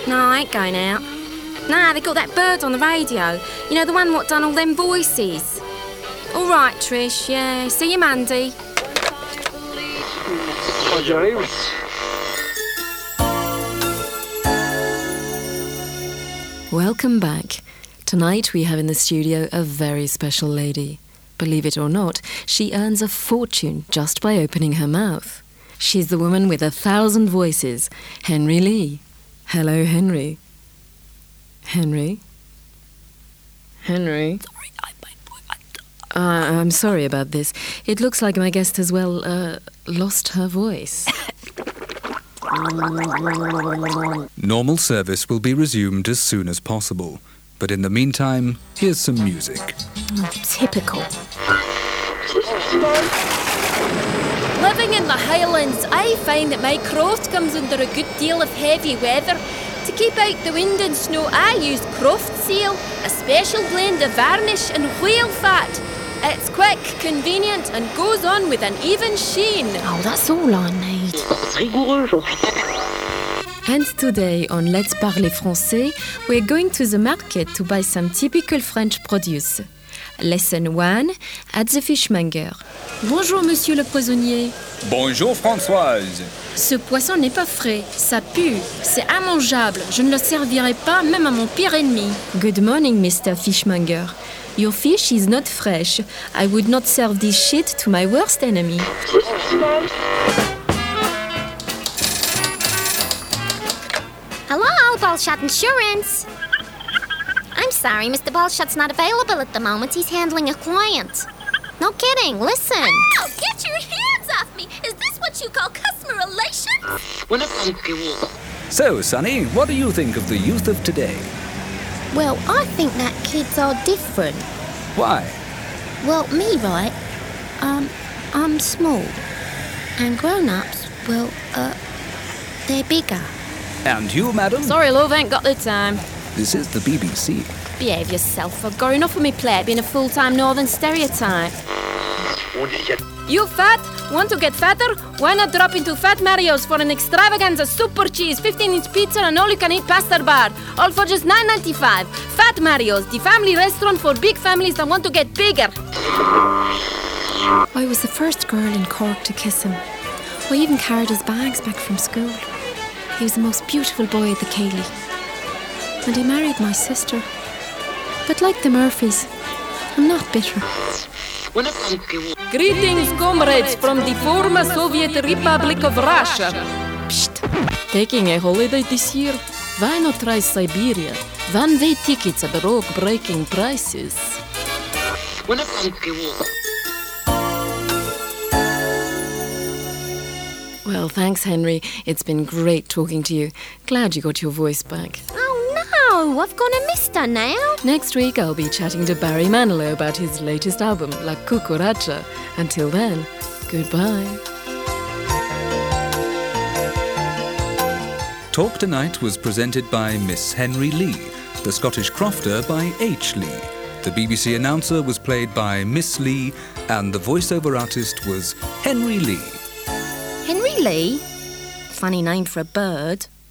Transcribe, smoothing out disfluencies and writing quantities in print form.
No, I ain't going out. Nah, they got that bird on the radio. You know, the one what done all them voices. All right, Trish, yeah. See you, Mandy. Welcome back. Tonight we have in the studio a very special lady. Believe it or not, she earns a fortune just by opening her mouth. She's the woman with 1,000 voices, Henry Lee. Hello, Henry. Henry? Henry? I'm sorry about this. It looks like my guest has, lost her voice. Normal service will be resumed as soon as possible. But in the meantime, here's some music. Oh, typical. Living in the Highlands, I find that my croft comes under a good deal of heavy weather. To keep out the wind and snow, I use Croft Seal, a special blend of varnish and whale fat. It's quick, convenient, and goes on with an even sheen. Oh, that's all I need. And today on Let's Parler Français, we're going to the market to buy some typical French produce. Lesson 1, at the fishmonger. Bonjour, monsieur le poissonnier. Bonjour, Françoise. Ce poisson n'est pas frais, ça pue, c'est immangeable. Je ne le servirai pas même à mon pire ennemi. Good morning, Mr. Fishmonger. Your fish is not fresh. I would not serve this shit to my worst enemy. Hello, Balshot Insurance. I'm sorry, Mr. Balshot's not available at the moment. He's handling a client. No kidding, listen. Oh, get your hands off me! Is this what you call customer relations? So, Sonny, what do you think of the youth of today? Well, I think that kids are different. Why? Well, me, right? I'm small. And grown-ups, they're bigger. And you, madam? Sorry, love, ain't got the time. This is the BBC. Behave yourself. I've got enough of me plate being a full-time northern stereotype. You fat? Want to get fatter? Why not drop into Fat Mario's for an extravaganza super cheese, 15-inch pizza and all-you-can-eat pasta bar. All for just $9.95. Fat Mario's, the family restaurant for big families that want to get bigger. I was the first girl in Cork to kiss him. I even carried his bags back from school. He was the most beautiful boy at the Cayley. And he married my sister. But like the Murphys, I'm not bitter. Greetings, comrades, from the former Soviet Republic of Russia. Psst. Taking a holiday this year? Why not try Siberia? One-way tickets at rock-breaking prices. Well, thanks, Henry. It's been great talking to you. Glad you got your voice back. Oh, I've got a mister now. Next week, I'll be chatting to Barry Manilow about his latest album, La Cucaracha. Until then, goodbye. Talk Tonight was presented by Miss Henry Lee, the Scottish crofter by H. Lee. The BBC announcer was played by Miss Lee, and the voiceover artist was Henry Lee. Henry Lee? Funny name for a bird.